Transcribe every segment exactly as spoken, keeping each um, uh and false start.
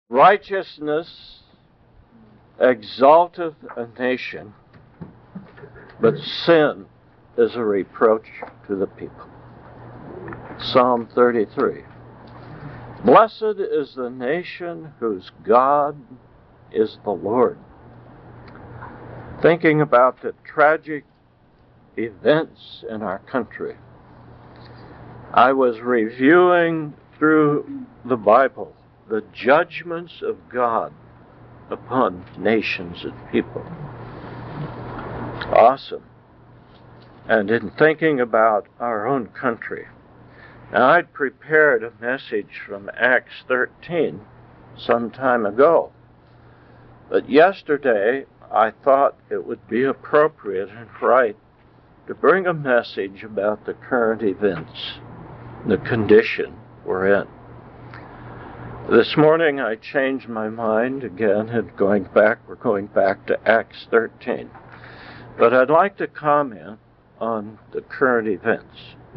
Righteousness exalteth a nation, but sin is a reproach to the people. Psalm thirty-three. Blessed is the nation whose God is the Lord. Thinking about the tragic events in our country, I was reviewing through the Bible the judgments of God upon nations and people. Awesome. And in thinking about our own country, now I'd prepared a message from Acts thirteen some time ago, but yesterday I thought it would be appropriate and right to bring a message about the current events, the condition we're in. This morning I changed my mind again, and going back, we're going back to Acts thirteen. But I'd like to comment on the current events.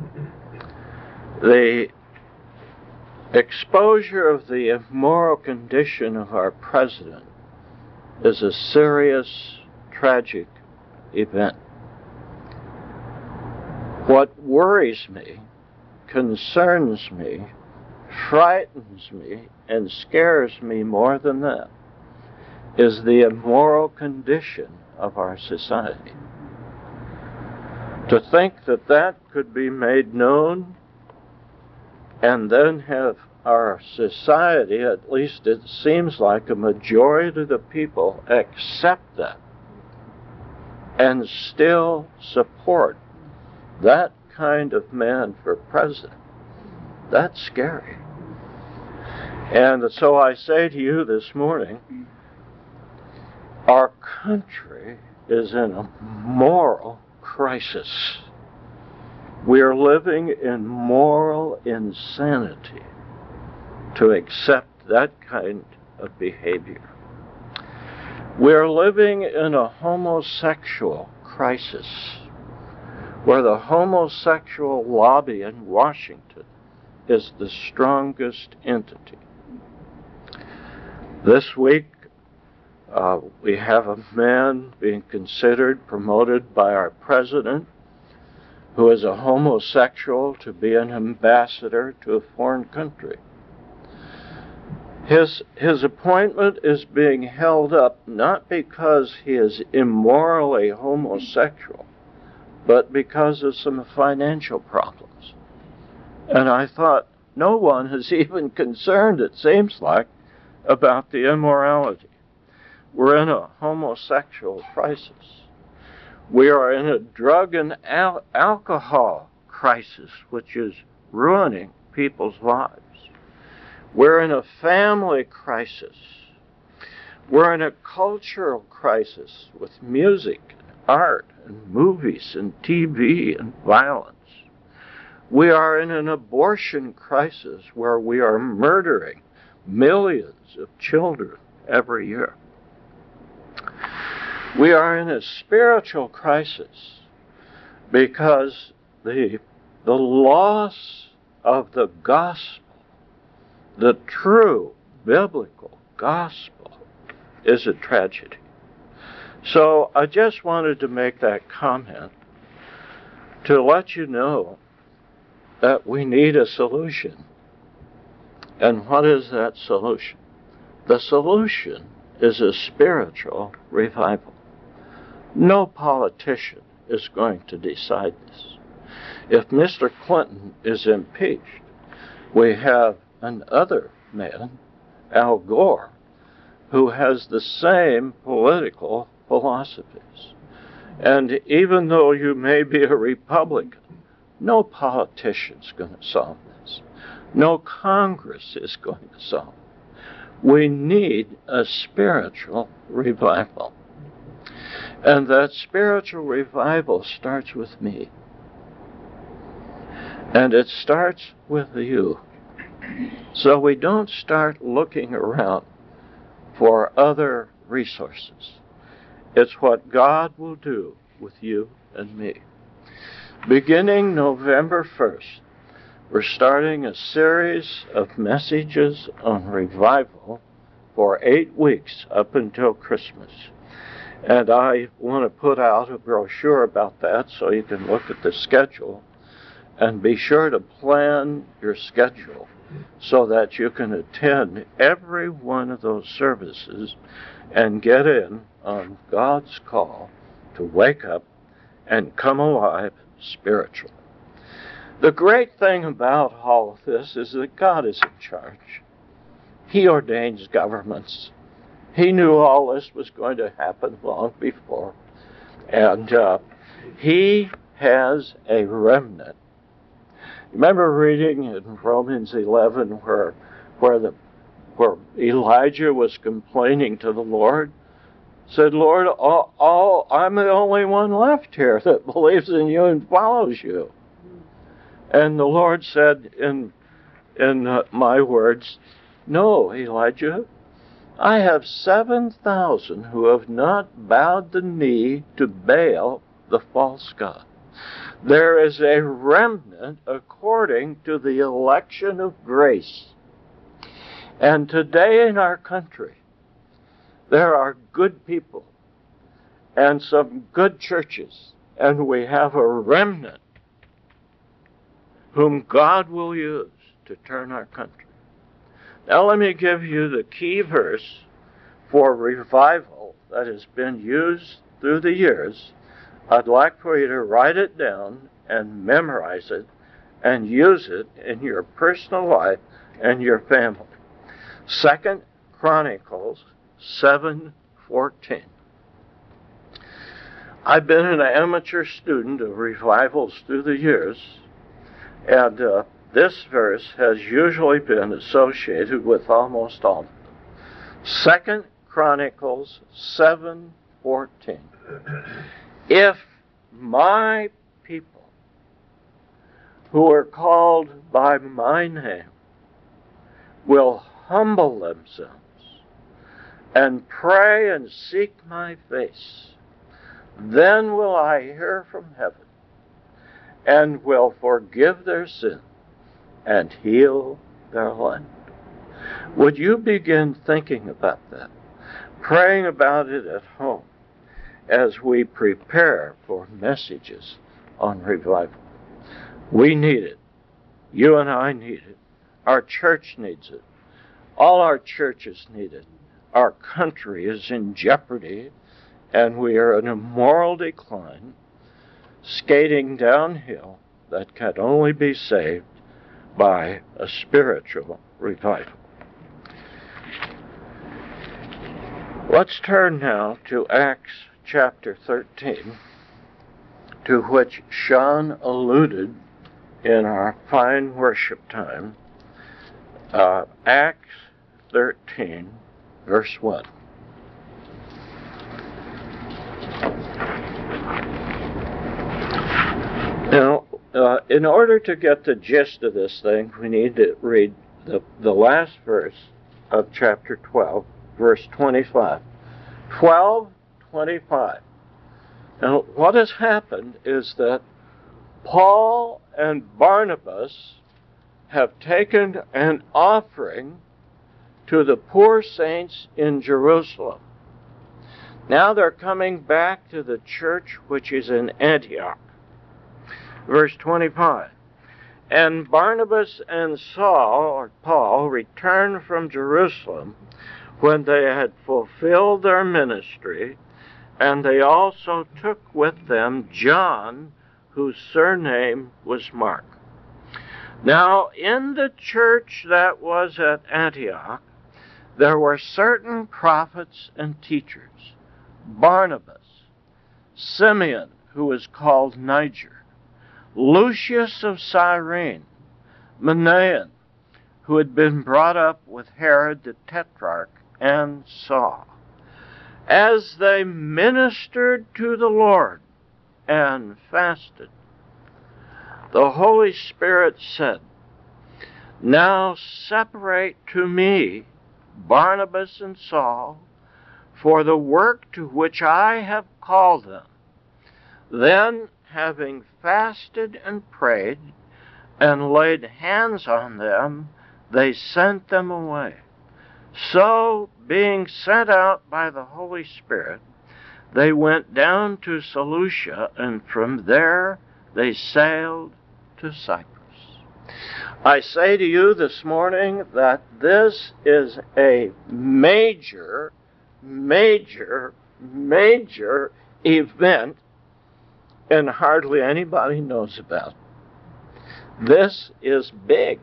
The exposure of the immoral condition of our president is a serious, tragic event. What worries me, concerns me, frightens me, and scares me more than that is the immoral condition of our society. To think that that could be made known and then have our society, at least it seems like a majority of the people, accept that and still support that kind of man for president, that's scary. And so I say to you this morning, our country is in a moral crisis. We are living in moral insanity to accept that kind of behavior. We are living in a homosexual crisis where the homosexual lobby in Washington is the strongest entity. This week, uh, we have a man being considered, promoted by our president, who is a homosexual, to be an ambassador to a foreign country. His, his appointment is being held up not because he is immorally homosexual, but because of some financial problems. And I thought, no one is even concerned, it seems like, about the immorality. We're in a homosexual crisis. We are in a drug and al- alcohol crisis, which is ruining people's lives. We're in a family crisis. We're in a cultural crisis with music, art, and movies, and T V, and violence. We are in an abortion crisis where we are murdering millions of children every year. We are in a spiritual crisis because the, the loss of the gospel, the true biblical gospel, is a tragedy. So I just wanted to make that comment to let you know that we need a solution. And what is that solution? The solution is a spiritual revival. No politician is going to decide this. If Mister Clinton is impeached, we have another man, Al Gore, who has the same political philosophies. And even though you may be a Republican, no politician's going to solve this. No Congress is going to solve it. We need a spiritual revival. And that spiritual revival starts with me. And it starts with you. So we don't start looking around for other resources. It's what God will do with you and me. Beginning November first, we're starting a series of messages on revival for eight weeks up until Christmas. And I want to put out a brochure about that so you can look at the schedule. And be sure to plan your schedule so that you can attend every one of those services and get in on God's call to wake up and come alive spiritually. The great thing about all of this is that God is in charge. He ordains governments. He knew all this was going to happen long before. And uh, He has a remnant. Remember reading in Romans eleven where where the where Elijah was complaining to the Lord, said, Lord, all, all I'm the only one left here that believes in you and follows you. And the Lord said in in uh, my words, no, Elijah, I have seven thousand who have not bowed the knee to Baal, the false god. There is a remnant according to the election of grace. And today in our country, there are good people and some good churches, and we have a remnant whom God will use to turn our country. Now let me give you the key verse for revival that has been used through the years. I'd like for you to write it down and memorize it and use it in your personal life and your family. Second Chronicles seven fourteen. I've been an amateur student of revivals through the years, and uh, this verse has usually been associated with almost all of them. Second Chronicles seven fourteen. If my people, who are called by my name, will humble themselves and pray and seek my face, then will I hear from heaven and will forgive their sin and heal their land. Would you begin thinking about that, praying about it at home as we prepare for messages on revival? We need it. You and I need it. Our church needs it. All our churches need it. Our country is in jeopardy, and we are in a moral decline, skating downhill that can only be saved by a spiritual revival. Let's turn now to Acts chapter thirteen, to which Sean alluded in our fine worship time. Uh, Acts thirteen, verse one. Now, uh, in order to get the gist of this thing, we need to read the, the last verse of chapter twelve, verse twenty-five. twelve twenty-five. Now, what has happened is that Paul and Barnabas have taken an offering to the poor saints in Jerusalem. Now they're coming back to the church which is in Antioch. Verse twenty-five. And Barnabas and Saul, or Paul, returned from Jerusalem when they had fulfilled their ministry, and they also took with them John, whose surname was Mark. Now, in the church that was at Antioch, there were certain prophets and teachers: Barnabas, Simeon, who was called Niger, Lucius of Cyrene, Manaen, who had been brought up with Herod the Tetrarch, and Saul. As they ministered to the Lord and fasted, the Holy Spirit said, Now separate to me Barnabas and Saul for the work to which I have called them. Then, having fasted and prayed and laid hands on them, they sent them away. So, being sent out by the Holy Spirit, they went down to Seleucia, and from there they sailed to Cyprus. I say to you this morning that this is a major, major, major event, and hardly anybody knows about it. This is big.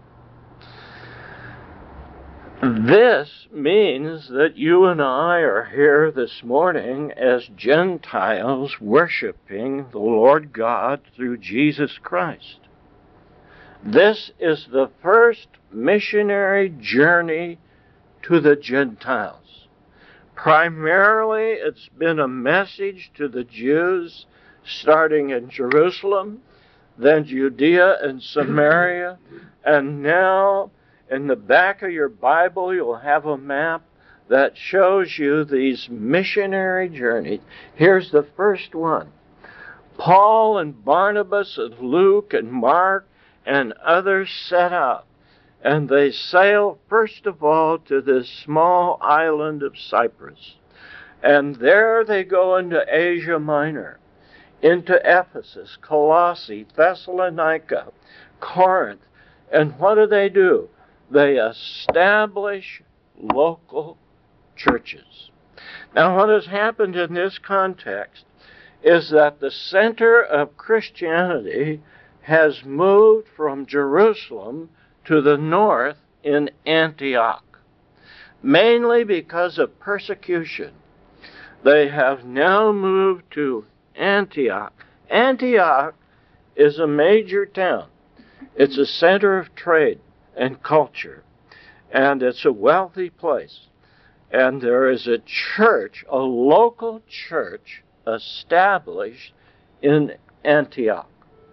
This means that you and I are here this morning as Gentiles worshiping the Lord God through Jesus Christ. This is the first missionary journey to the Gentiles. Primarily, it's been a message to the Jews starting in Jerusalem, then Judea and Samaria, and now in the back of your Bible, you'll have a map that shows you these missionary journeys. Here's the first one. Paul and Barnabas and Luke and Mark and others set out, and they sail first of all to this small island of Cyprus. And there they go into Asia Minor, into Ephesus, Colossae, Thessalonica, Corinth. And what do they do? They establish local churches. Now, what has happened in this context is that the center of Christianity has moved from Jerusalem to the north in Antioch, mainly because of persecution. They have now moved to Antioch. Antioch is a major town. It's a center of trade and culture, and it's a wealthy place. And there is a church, a local church, established in Antioch.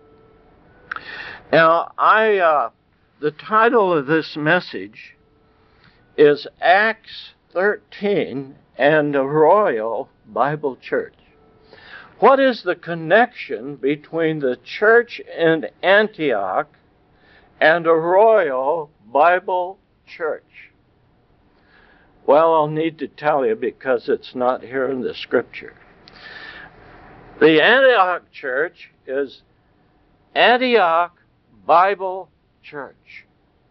Now, I uh, the title of this message is Acts thirteen and the Royal Bible Church. What is the connection between the church in Antioch and a Royal Bible Church? Well, I'll need to tell you because it's not here in the Scripture. The Antioch Church is Antioch Bible Church,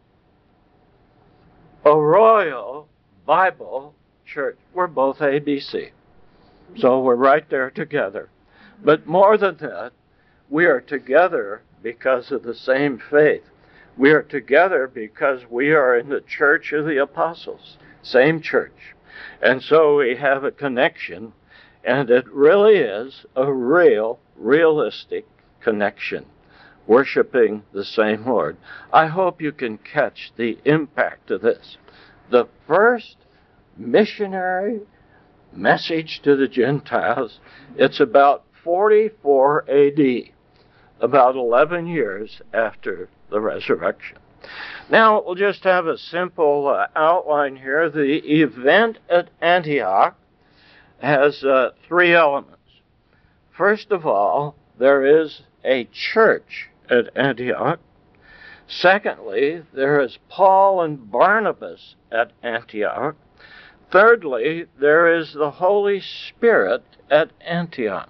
a Royal Bible Church. We're both A B C, so we're right there together. But more than that, we are together because of the same faith. We are together because we are in the Church of the Apostles, same church. And so we have a connection, and it really is a real, realistic connection, worshiping the same Lord. I hope you can catch the impact of this. The first missionary message to the Gentiles, it's about forty-four A D, about eleven years after the resurrection. Now, we'll just have a simple uh, outline here. The event at Antioch has uh, three elements. First of all, there is a church at Antioch. Secondly, there is Paul and Barnabas at Antioch. Thirdly, there is the Holy Spirit at Antioch.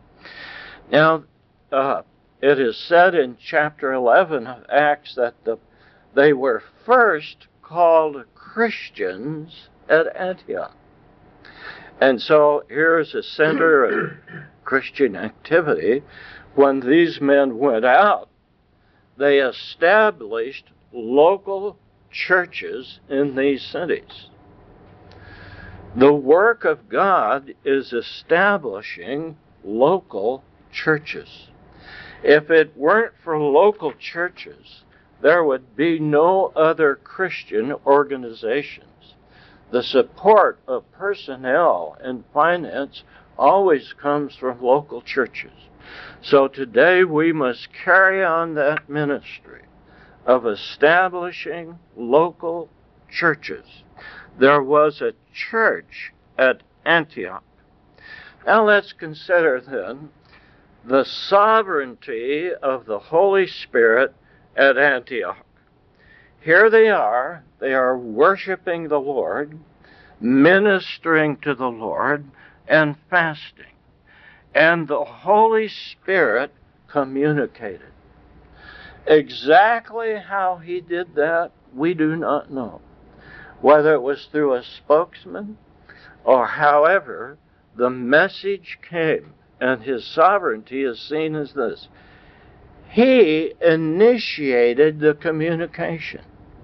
Now, uh, it is said in chapter eleven of Acts that the, they were first called Christians at Antioch. And so here's a center of Christian activity. When these men went out, they established local churches in these cities. The work of God is establishing local churches. If it weren't for local churches, there would be no other Christian organizations. The support of personnel and finance always comes from local churches. So today we must carry on that ministry of establishing local churches. There was a church at Antioch. Now let's consider then the sovereignty of the Holy Spirit at Antioch. here they are. They are worshiping the Lord, ministering to the Lord, and fasting. And the Holy Spirit communicated. Exactly how he did that, we do not know. Whether it was through a spokesman or however, the message came, and his sovereignty is seen as this. He initiated the communication.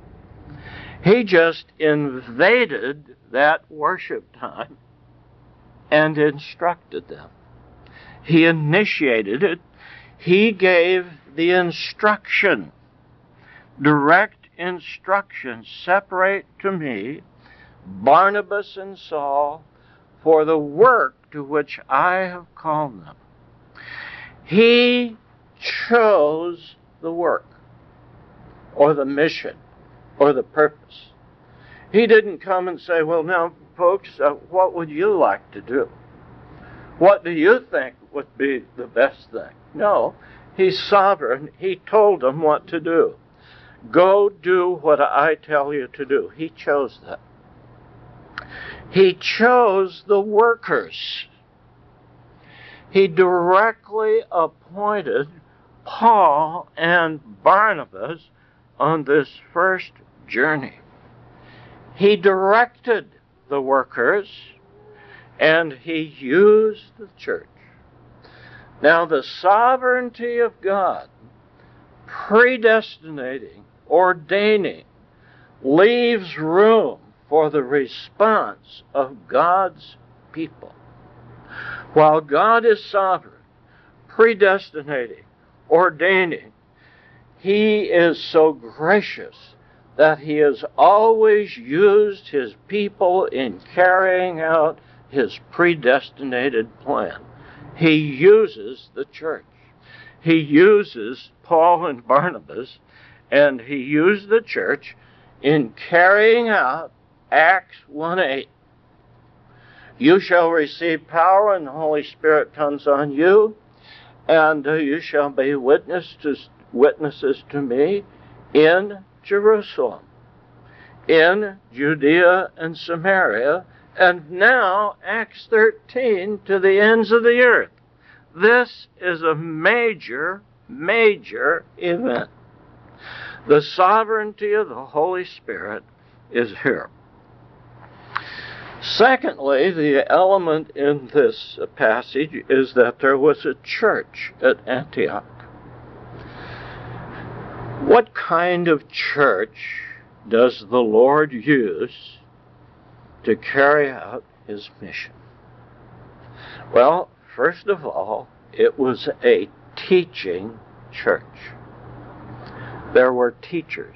He just invaded that worship time and instructed them. He initiated it. He gave the instruction, direct instruction, separate to me Barnabas and Saul for the work to which I have called them. He chose the work, or the mission, or the purpose. He didn't come and say, well, now, folks, uh, what would you like to do? What do you think would be the best thing? No, he's sovereign. He told them what to do. Go do what I tell you to do. He chose that. He chose the workers. He directly appointed Paul and Barnabas on this first journey. He directed the workers, and he used the church. Now, the sovereignty of God, predestinating, ordaining, leaves room for the response of God's people. While God is sovereign, predestinating, ordaining, he is so gracious that he has always used his people in carrying out his predestinated plan. He uses the church. He uses Paul and Barnabas, and he used the church in carrying out Acts one eight. You shall receive power, and the Holy Spirit comes on you, and uh, you shall be witness to, witnesses to me in Jerusalem, in Judea and Samaria, and now, Acts thirteen, to the ends of the earth. This is a major, major event. The sovereignty of the Holy Spirit is here. Secondly, the element in this passage is that there was a church at Antioch. What kind of church does the Lord use to carry out his mission? Well, first of all, it was a teaching church. There were teachers.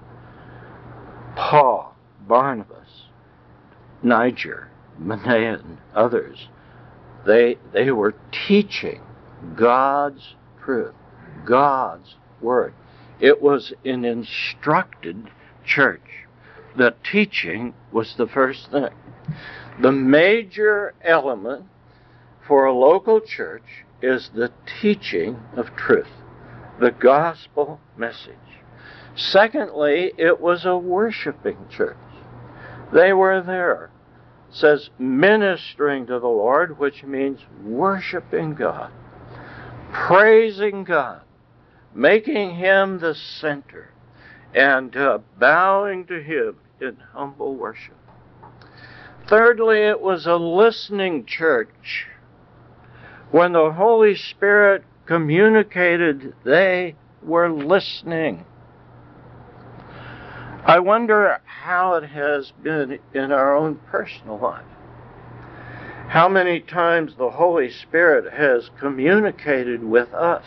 Paul, Barnabas, Niger, Manaen, others. They, they were teaching God's truth, God's word. It was an instructed church. The teaching was the first thing. The major element for a local church is the teaching of truth, the gospel message. Secondly, it was a worshiping church. They were there. It says ministering to the Lord, which means worshiping God, praising God, making him the center, and uh, bowing to him in humble worship. Thirdly, it was a listening church. When the Holy Spirit communicated, they were listening. I wonder how it has been in our own personal life. How many times the Holy Spirit has communicated with us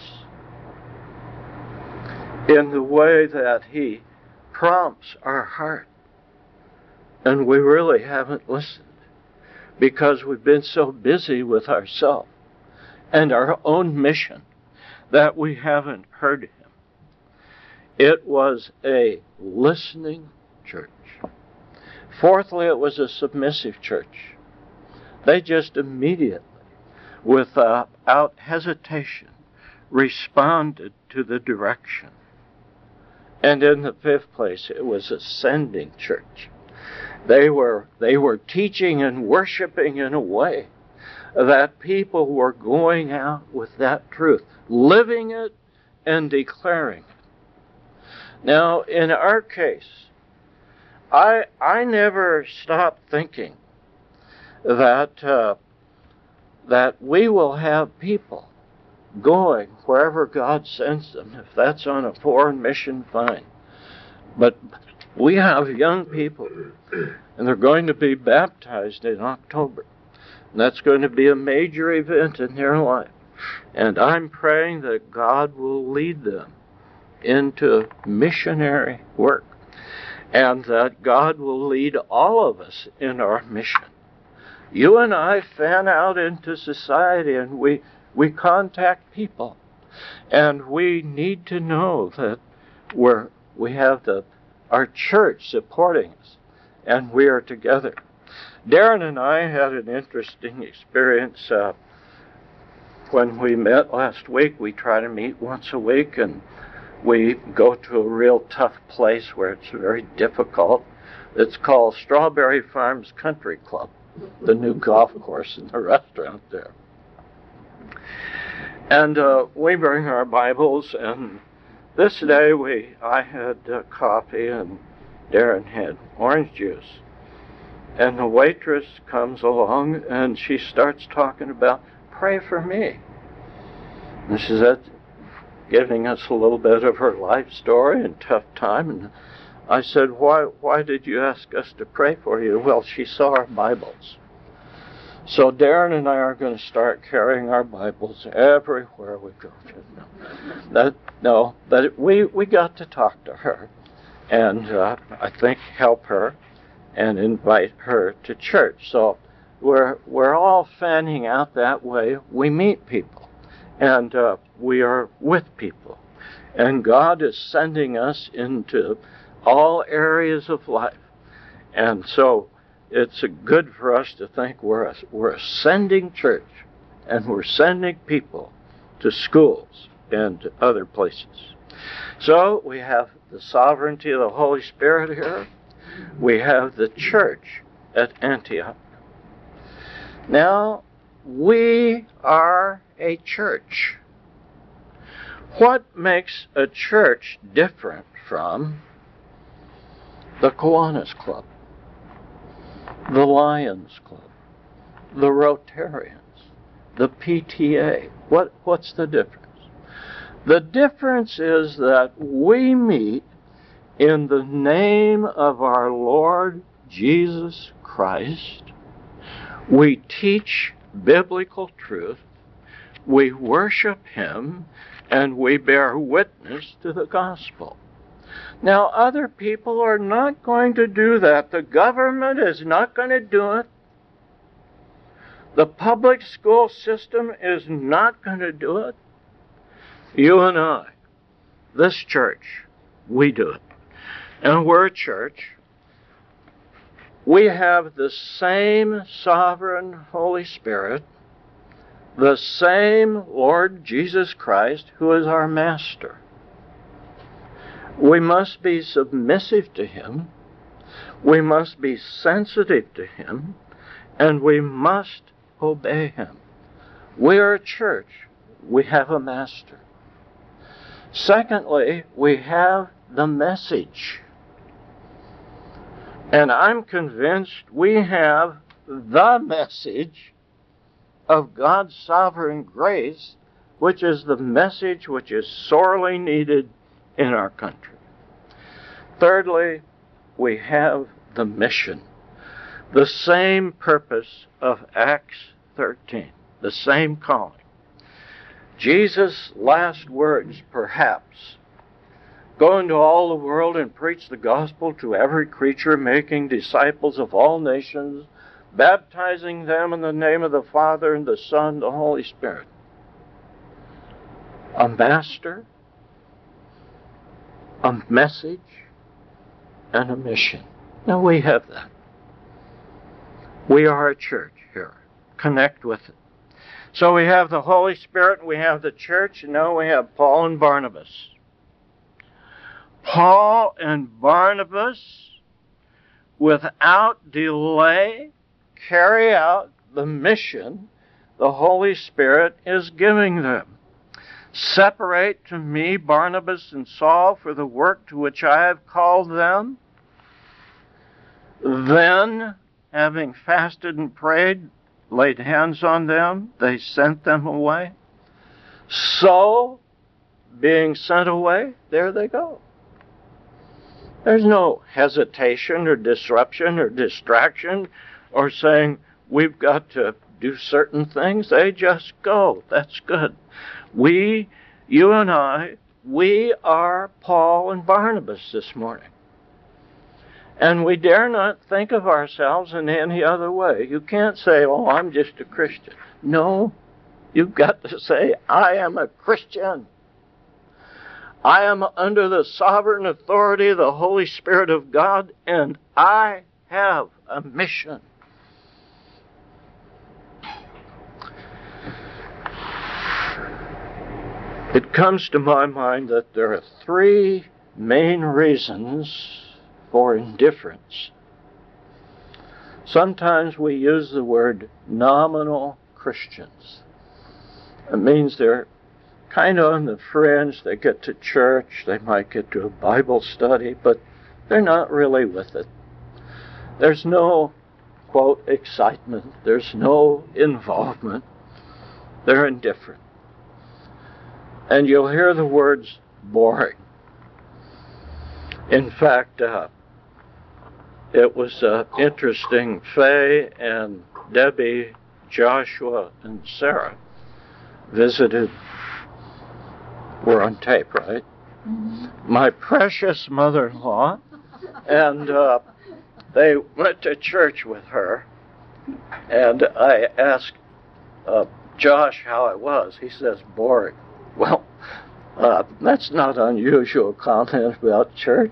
in the way that he prompts our heart, and we really haven't listened because we've been so busy with ourselves and our own mission that we haven't heard him. It was a listening church. Fourthly, it was a submissive church. They just immediately, without hesitation, responded to the direction. And in the fifth place, it was a sending church. They were, they were teaching and worshiping in a way that people were going out with that truth, living it and declaring it. Now, in our case, I, I never stopped thinking that, uh, that we will have people going wherever God sends them. If that's on a foreign mission, fine. But we have young people, and they're going to be baptized in October. And that's going to be a major event in their life. And I'm praying that God will lead them into missionary work, and that God will lead all of us in our mission. You and I fan out into society, and we, we contact people. And we need to know that we're, we have the, our church supporting us, and we are together. Darren and I had an interesting experience uh, when we met last week. We try to meet once a week, and we go to a real tough place where it's very difficult. It's called Strawberry Farms Country Club, the new golf course and the restaurant there. And uh, we bring our Bibles, and this day we I had uh, coffee and Darren had orange juice. And the waitress comes along, and she starts talking about, pray for me. And she's at, giving us a little bit of her life story and tough time. And I said, why, why did you ask us to pray for you? Well, she saw our Bibles. So Darren and I are going to start carrying our Bibles everywhere we go. That, no, but we, we got to talk to her, and uh, I think help her and invite her to church. So we're we're all fanning out that way. We meet people, and uh, we are with people, and God is sending us into all areas of life. And so it's good for us to think we're a, we're a sending church, and we're sending people to schools and to other places. So we have the sovereignty of the Holy Spirit here. We have the church at Antioch. Now, we are a church. What makes a church different from the Kiwanis Club, the Lions Club, the Rotarians, the P T A? What, what's the difference? The difference is that we meet in the name of our Lord Jesus Christ. We teach biblical truth, we worship Him, and we bear witness to the gospel. Now, other people are not going to do that. The government is not going to do it. The public school system is not going to do it. You and I, this church, we do it. And we're a church. We have the same sovereign Holy Spirit, the same Lord Jesus Christ, who is our master. We must be submissive to Him, we must be sensitive to Him, and we must obey Him. We are a church. We have a master. Secondly, we have the message. And I'm convinced we have the message of God's sovereign grace, which is the message which is sorely needed in our country. Thirdly, we have the mission, the same purpose of Acts thirteen, the same calling. Jesus' last words, perhaps, go into all the world and preach the gospel to every creature, making disciples of all nations, baptizing them in the name of the Father and the Son and the Holy Spirit. A master, a message, and a mission. Now we have that. We are a church here. Connect with it. So we have the Holy Spirit, we have the church, and now we have Paul and Barnabas. Paul and Barnabas, without delay, carry out the mission the Holy Spirit is giving them. Separate to me Barnabas and Saul for the work to which I have called them. Then, having fasted and prayed, laid hands on them, they sent them away. So, being sent away, there they go. There's no hesitation or disruption or distraction or saying, we've got to do certain things. They just go. That's good. We, you and I, we are Paul and Barnabas this morning. And we dare not think of ourselves in any other way. You can't say, oh, I'm just a Christian. No, you've got to say, I am a Christian. I am under the sovereign authority of the Holy Spirit of God, and I have a mission. It comes to my mind that there are three main reasons for indifference. Sometimes we use the word nominal Christians. It means they're kind of on the fringe. They get to church, they might get to a Bible study, but they're not really with it. There's no, quote, excitement. There's no involvement. They're indifferent. And you'll hear the words boring. In fact, uh, it was uh, interesting. Faye and Debbie, Joshua, and Sarah visited, we're on tape, right? Mm-hmm. My precious mother-in-law, and uh, they went to church with her, and I asked uh, Josh how it was. He says, boring. Well, uh, that's not unusual comment about church.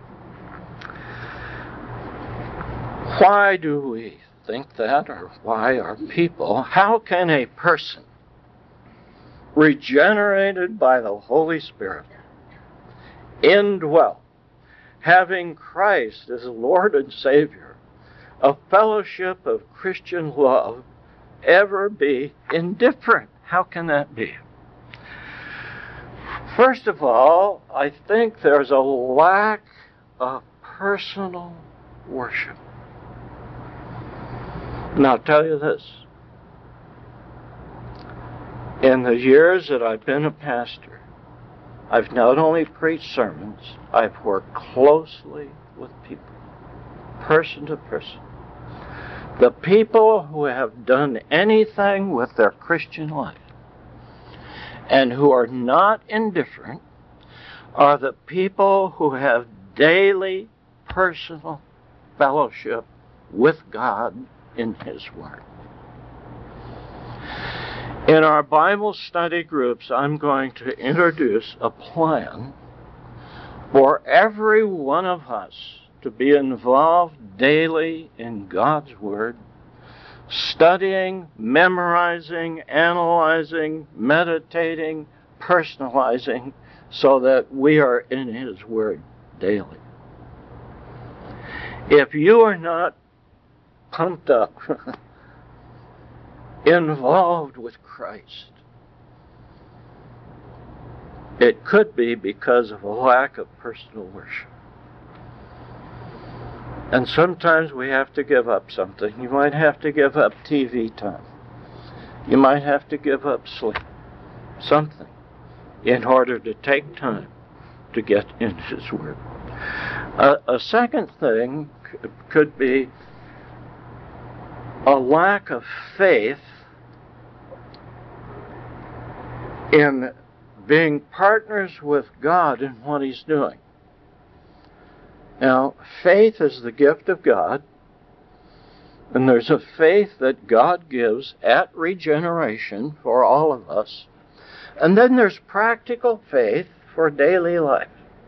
Why do we think that, or why are people, how can a person regenerated by the Holy Spirit, indwelt, having Christ as Lord and Savior, a fellowship of Christian love, ever be indifferent? How can that be? First of all, I think there's a lack of personal worship. And I'll tell you this. In the years that I've been a pastor, I've not only preached sermons, I've worked closely with people, person to person. The people who have done anything with their Christian life and who are not indifferent are the people who have daily personal fellowship with God in His Word. In our Bible study groups, I'm going to introduce a plan for every one of us to be involved daily in God's Word, studying, memorizing, analyzing, meditating, personalizing, so that we are in His Word daily. If you are not pumped up, involved with Christ, it could be because of a lack of personal worship. And sometimes we have to give up something. You might have to give up T V time. You might have to give up sleep. Something in order to take time to get in His Word. Uh, a second thing c- could be a lack of faith in being partners with God in what He's doing. Now, faith is the gift of God, and there's a faith that God gives at regeneration for all of us. And then there's practical faith for daily life,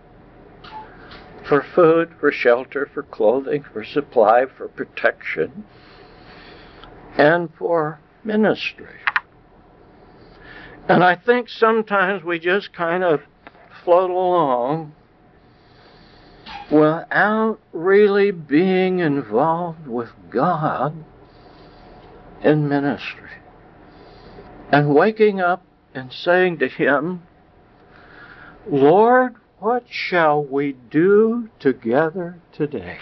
for food, for shelter, for clothing, for supply, for protection, and for ministry. And I think sometimes we just kind of float along without really being involved with God in ministry. And waking up and saying to Him, Lord, what shall we do together today?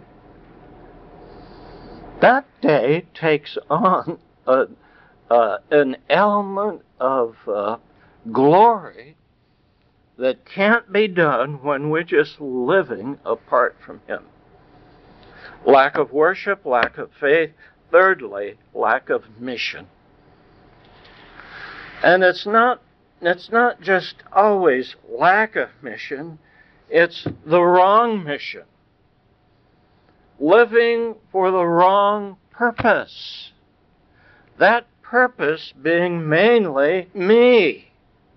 That day takes on a, uh, an element of uh, glory that can't be done when we're just living apart from Him. Lack of worship, lack of faith. Thirdly, lack of mission. And it's not, it's not just always lack of mission, it's the wrong mission. Living for the wrong purpose. That purpose being mainly me.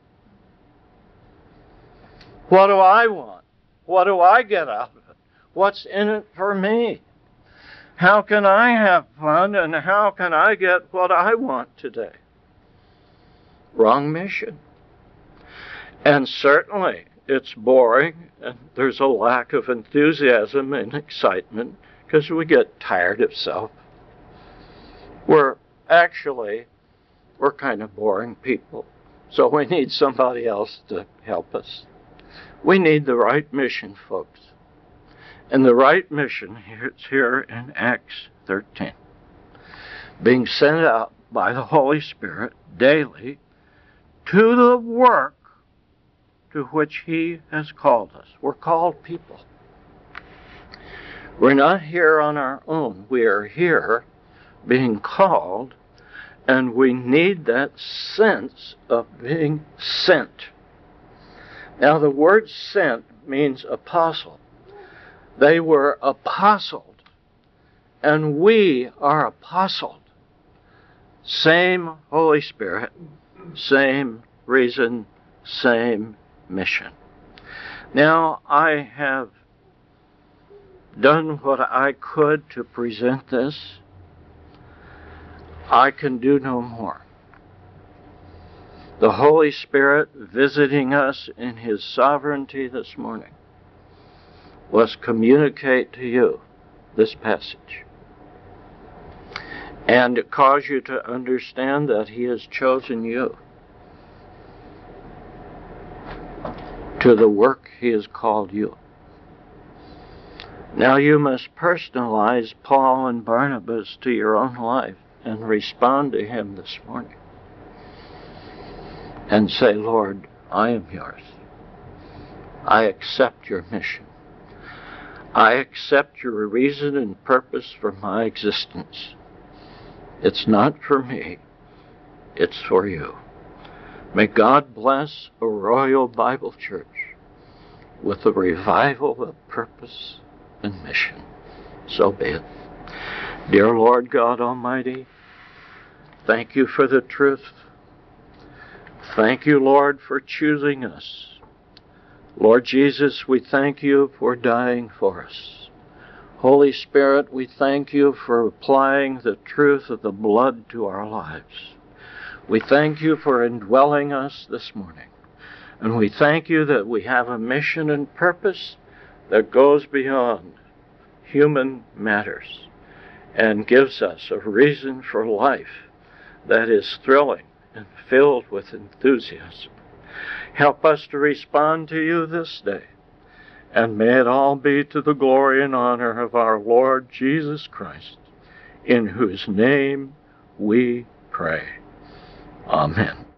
What do I want? What do I get out of it? What's in it for me? How can I have fun, and how can I get what I want today? Wrong mission. And certainly it's boring, and there's a lack of enthusiasm and excitement because we get tired of self. We're actually, we're kind of boring people, so we need somebody else to help us. We need the right mission, folks. And the right mission is here in Acts thirteen. Being sent out by the Holy Spirit daily to the work to which He has called us. We're called people. We're not here on our own. We are here being called, and we need that sense of being sent. Now, the word sent means apostle. They were apostled, and we are apostled. Same Holy Spirit, same reason, same mission. Now, I have done what I could to present this. I can do no more. The Holy Spirit visiting us in His sovereignty this morning was communicate to you this passage and to cause you to understand that He has chosen you to the work He has called you. Now you must personalize Paul and Barnabas to your own life and respond to Him this morning and say, Lord, I am yours. I accept your mission. I accept your reason and purpose for my existence. It's not for me, it's for you. May God bless a Royal Bible Church with a revival of purpose and mission. So be it. Dear Lord God Almighty, thank you for the truth. Thank you, Lord, for choosing us. Lord Jesus, we thank you for dying for us. Holy Spirit, we thank you for applying the truth of the blood to our lives. We thank you for indwelling us this morning. And we thank you that we have a mission and purpose that goes beyond human matters and gives us a reason for life that is thrilling and filled with enthusiasm. Help us to respond to you this day, and may it all be to the glory and honor of our Lord Jesus Christ, in whose name we pray. Amen.